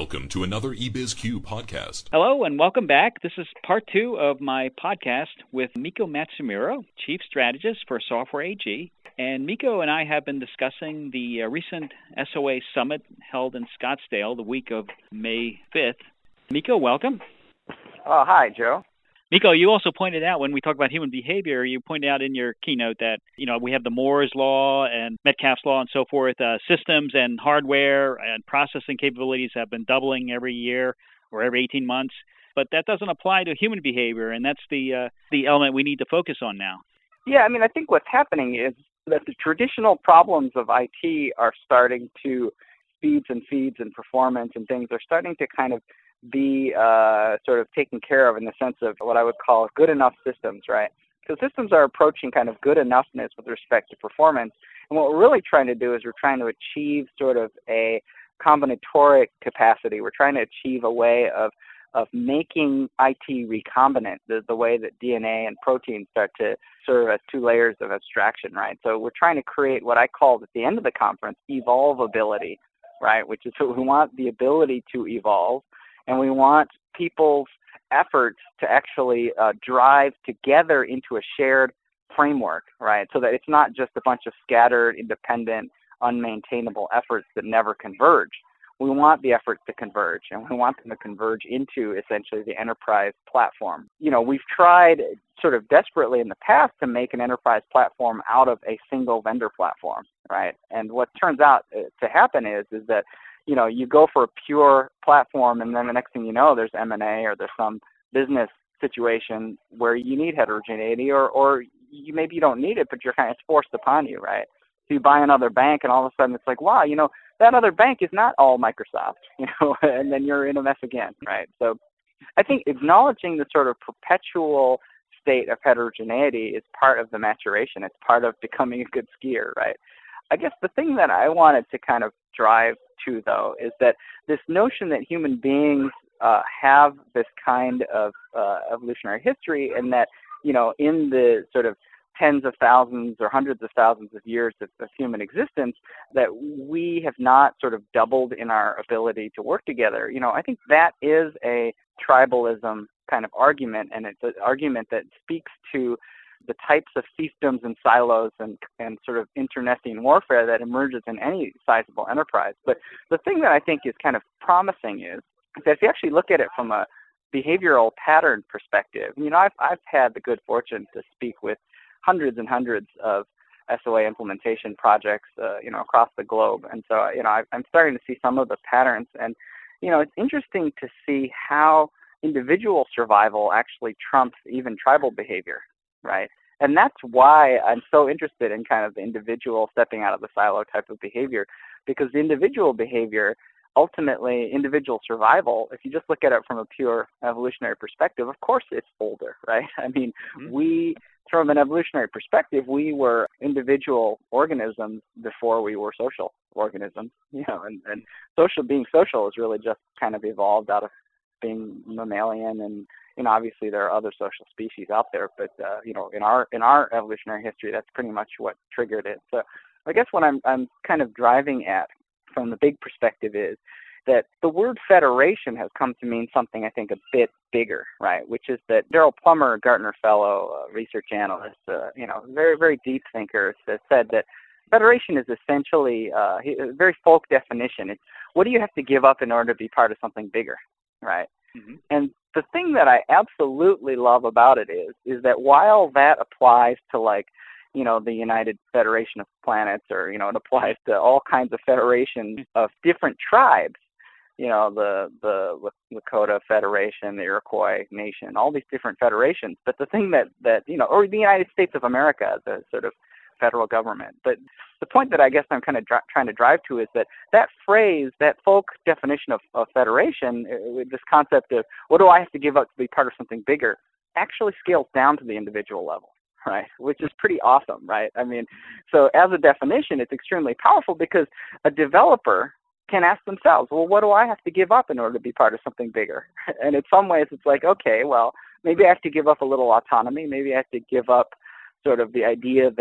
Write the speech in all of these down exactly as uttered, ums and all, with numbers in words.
Welcome to another eBizQ podcast. Hello and welcome back. This is part two of my podcast with Miko Matsumura, Chief Strategist for Software A G. And Miko and I have been discussing the uh, recent S O A Summit held in Scottsdale the week of May fifth. Miko, welcome. Oh, hi, Joe. Miko, you also pointed out when we talk about human behavior, you pointed out in your keynote that, you know, we have the Moore's Law and Metcalfe's Law and so forth. Uh, systems and hardware and processing capabilities have been doubling every year or every eighteen months. But that doesn't apply to human behavior, and that's the uh, the element we need to focus on now. Yeah, I mean, I think what's happening is that the traditional problems of I T are starting to, speeds and feeds and performance and things are starting to kind of be uh, sort of taken care of in the sense of what I would call good enough systems, right? So systems are approaching kind of good enoughness with respect to performance. And what we're really trying to do is we're trying to achieve sort of a combinatoric capacity. We're trying to achieve a way of of making I T recombinant, the, the way that D N A and proteins start to serve as two layers of abstraction, right? So we're trying to create what I called at the end of the conference evolvability, right? Which is we want the ability to evolve. And we want people's efforts to actually uh, drive together into a shared framework, right? So that it's not just a bunch of scattered, independent, unmaintainable efforts that never converge. We want the efforts to converge, and we want them to converge into essentially the enterprise platform. You know, we've tried sort of desperately in the past to make an enterprise platform out of a single vendor platform, right? And what turns out to happen is, is that you know, you go for a pure platform, and then the next thing you know, there's M and A or there's some business situation where you need heterogeneity, or, or you maybe you don't need it, but you're kind of forced upon you, right? So you buy another bank, and all of a sudden it's like, wow, you know, that other bank is not all Microsoft, you know, and then you're in a mess again, right? So I think acknowledging the sort of perpetual state of heterogeneity is part of the maturation. It's part of becoming a good skier, right? I guess the thing that I wanted to kind of drive to, though, is that this notion that human beings uh, have this kind of uh, evolutionary history, and that, you know, in the sort of tens of thousands or hundreds of thousands of years of, of human existence, that we have not sort of doubled in our ability to work together. You know, I think that is a tribalism kind of argument, and it's an argument that speaks to the types of fiefdoms and silos and, and sort of internecine warfare that emerges in any sizable enterprise. But the thing that I think is kind of promising is that if you actually look at it from a behavioral pattern perspective, you know, I've, I've had the good fortune to speak with hundreds and hundreds of S O A implementation projects, uh, you know, across the globe. And so, you know, I, I'm starting to see some of the patterns. And, you know, it's interesting to see how individual survival actually trumps even tribal behavior. Right. And that's why I'm so interested in kind of the individual stepping out of the silo type of behavior, because the individual behavior, ultimately individual survival, if you just look at it from a pure evolutionary perspective, of course it's older, right? I mean, mm-hmm. we, from an evolutionary perspective, we were individual organisms before we were social organisms, you know, and, and social, being social is really just kind of evolved out of being mammalian, and you know, obviously there are other social species out there, but uh, you know, in our in our evolutionary history, that's pretty much what triggered it. So, I guess what I'm I'm kind of driving at from the big perspective is that the word federation has come to mean something I think a bit bigger, right? Which is that Daryl Plummer, a Gartner Fellow, uh, research analyst, uh, you know, very very deep thinker, has said that federation is essentially uh, a very folk definition. It's what do you have to give up in order to be part of something bigger, right? Mm-hmm. And the thing that I absolutely love about it is, is that while that applies to, like, you know, the United Federation of Planets, or, you know, it applies to all kinds of federations of different tribes, you know, the, the Lakota Federation, the Iroquois Nation, all these different federations. But the thing that, that, you know, or the United States of America, the sort of federal government. But the point that I guess I'm kind of dri- trying to drive to is that that phrase, that folk definition of, of federation, uh, this concept of what do I have to give up to be part of something bigger, actually scales down to the individual level, right? Which is pretty awesome, right? I mean, so as a definition, it's extremely powerful because a developer can ask themselves, well, what do I have to give up in order to be part of something bigger? And in some ways, it's like, okay, well, maybe I have to give up a little autonomy. Maybe I have to give up sort of the idea that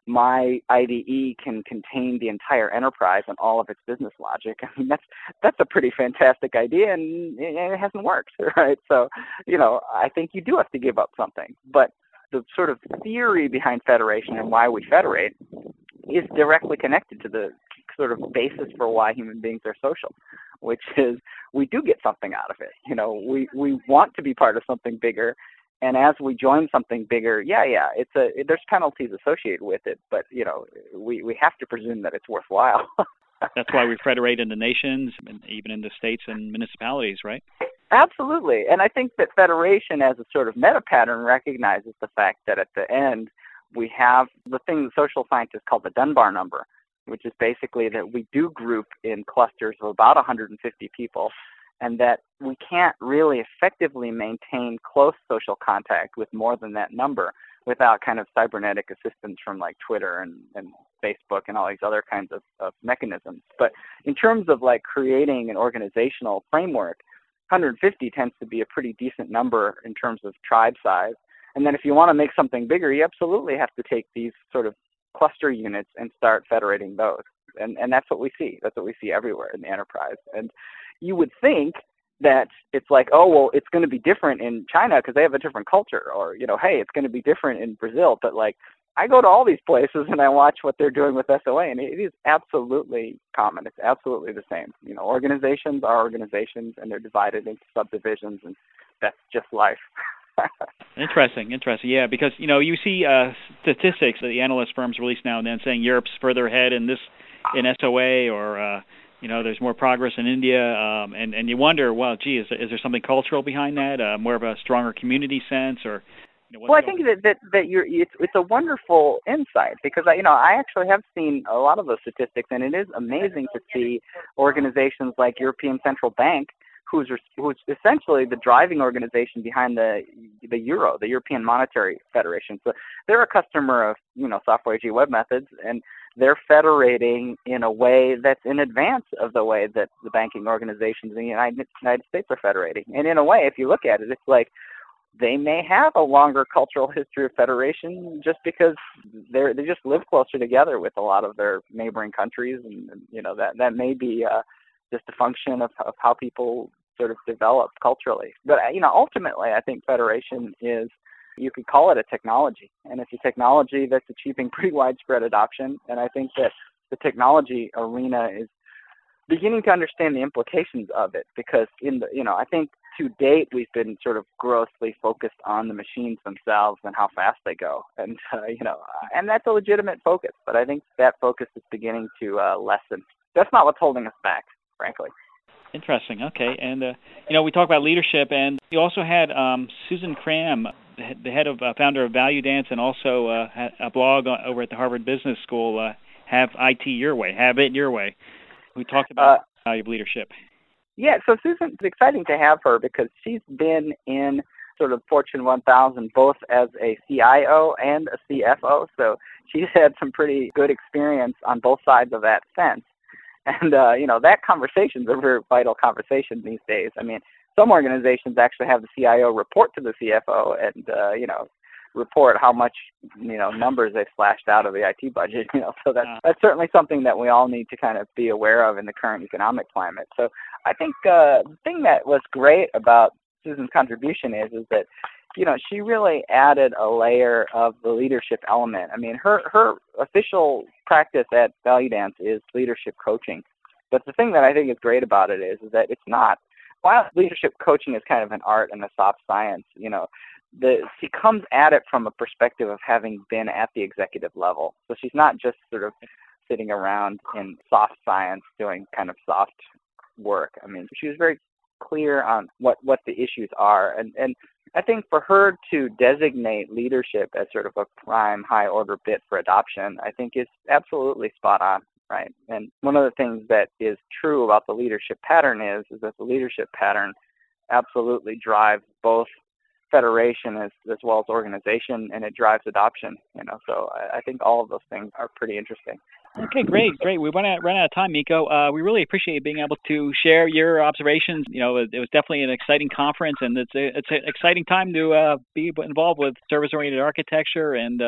my I D E can contain the entire enterprise and all of its business logic. I mean, that's that's a pretty fantastic idea, and, and it hasn't worked, right? So, you know, I think you do have to give up something. But the sort of theory behind federation and why we federate is directly connected to the sort of basis for why human beings are social, which is we do get something out of it. You know, we, we want to be part of something bigger. And as we join something bigger, yeah, yeah, it's a it, there's penalties associated with it, but you know, we, we have to presume that it's worthwhile. That's why we federate in the nations, and even in the states and municipalities, right? Absolutely, and I think that federation, as a sort of meta pattern, recognizes the fact that at the end we have the thing that social scientists call the Dunbar number, which is basically that we do group in clusters of about one hundred fifty people, and that we can't really effectively maintain close social contact with more than that number without kind of cybernetic assistance from like Twitter and, and Facebook and all these other kinds of, of mechanisms. But in terms of like creating an organizational framework, one hundred fifty tends to be a pretty decent number in terms of tribe size. And then if you want to make something bigger, you absolutely have to take these sort of cluster units and start federating those. And and that's what we see. That's what we see everywhere in the enterprise. And you would think that it's like, oh, well, it's going to be different in China because they have a different culture, or, you know, hey, it's going to be different in Brazil. But like, I go to all these places and I watch what they're doing with S O A, and it is absolutely common. It's absolutely the same. You know, organizations are organizations, and they're divided into subdivisions, and that's just life. Interesting, interesting. Yeah, because, you know, you see uh, statistics that the analyst firms release now and then saying Europe's further ahead in this, in S O A, or, uh, you know, there's more progress in India, um, and, and you wonder, well, gee, is, is there something cultural behind that, uh, more of a stronger community sense, or... You know, well, I think that, that, that you're, it's, it's a wonderful insight, because, I, you know, I actually have seen a lot of those statistics, and it is amazing to see organizations like European Central Bank, who's who's essentially the driving organization behind the the Euro, the European Monetary Federation. So they're a customer of, you know, Software A G Web Methods, and they're federating in a way that's in advance of the way that the banking organizations in the United, United States are federating. And in a way, if you look at it, it's like they may have a longer cultural history of federation just because they're they just live closer together with a lot of their neighboring countries, and, and you know, that that may be uh, just a function of, of how people sort of develop culturally. But, you know, ultimately, I think federation is, you could call it a technology, and it's a technology that's achieving pretty widespread adoption. And I think that the technology arena is beginning to understand the implications of it, because in the, you know, I think to date we've been sort of grossly focused on the machines themselves and how fast they go, and uh, you know, and that's a legitimate focus. But I think that focus is beginning to uh, lessen. That's not what's holding us back, frankly. Interesting. Okay, and uh, you know, we talk about leadership, and you also had um, Susan Cram, the head of uh, founder of Value Dance, and also uh, had a blog over at the Harvard Business School, uh, Have I T Your Way, Have It Your Way. We talked about uh, the value of leadership. Yeah, so Susan, it's exciting to have her because she's been in sort of Fortune one thousand both as a C I O and a C F O, so she's had some pretty good experience on both sides of that fence. And, uh, you know, that conversation is a very vital conversation these days. I mean, some organizations actually have the C I O report to the C F O and, uh, you know, report how much, you know, numbers they've slashed out of the I T budget, you know, so that's, that's certainly something that we all need to kind of be aware of in the current economic climate. So I think uh, the thing that was great about Susan's contribution is, is that, you know, she really added a layer of the leadership element. I mean, her, her official practice at Value Dance is leadership coaching. But the thing that I think is great about it is, is that it's not, while leadership coaching is kind of an art and a soft science, you know, the, she comes at it from a perspective of having been at the executive level. So she's not just sort of sitting around in soft science doing kind of soft work. I mean, she was very clear on what, what the issues are. And, and I think for her to designate leadership as sort of a prime high order bit for adoption, I think is absolutely spot on, right? And one of the things that is true about the leadership pattern is, is that the leadership pattern absolutely drives both federation as, as well as organization, and it drives adoption, you know, so I, I think all of those things are pretty interesting. Okay, great, great. We run out, run out of time, Miko. Uh, we really appreciate being able to share your observations. You know, it, it was definitely an exciting conference, and it's a, it's an exciting time to uh, be involved with service-oriented architecture and uh,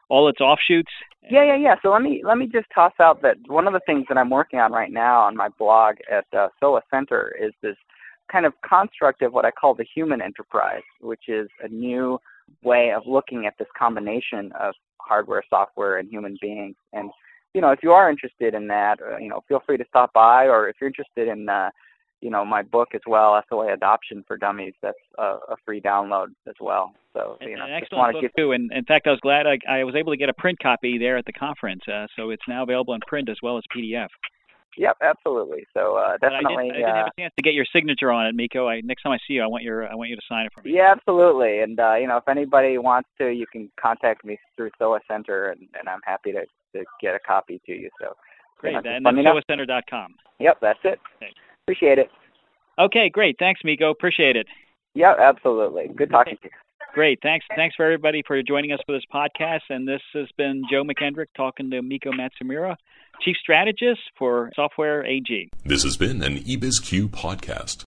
all its offshoots? Yeah, yeah, yeah. So let me let me just toss out that one of the things that I'm working on right now on my blog at uh, S O A Center is this kind of construct of what I call the human enterprise, which is a new way of looking at this combination of hardware, software, and human beings. And, you know, if you are interested in that, uh, you know, feel free to stop by, or if you're interested in, uh, you know, my book as well, S O A Adoption for Dummies, that's a, a free download as well. So, you know, an just excellent want to book give... too. And in fact, I was glad I, I was able to get a print copy there at the conference. Uh, so it's now available in print as well as P D F. Yep, absolutely. So uh, definitely. I, did, I didn't have a chance to get your signature on it, Miko. I, next time I see you, I want your I want you to sign it for me. Yeah, absolutely. And uh, you know, if anybody wants to, you can contact me through S O A Center, and, and I'm happy to, to get a copy to you. So great. You know, and that's S O A Center dot com. Yep, that's it. Okay. Appreciate it. Okay, great. Thanks, Miko. Appreciate it. Yeah, absolutely. Good talking okay. to you. Great. Thanks. Thanks for everybody for joining us for this podcast. And this has been Joe McKendrick talking to Miko Matsumura, Chief Strategist for Software A G. This has been an eBizQ podcast.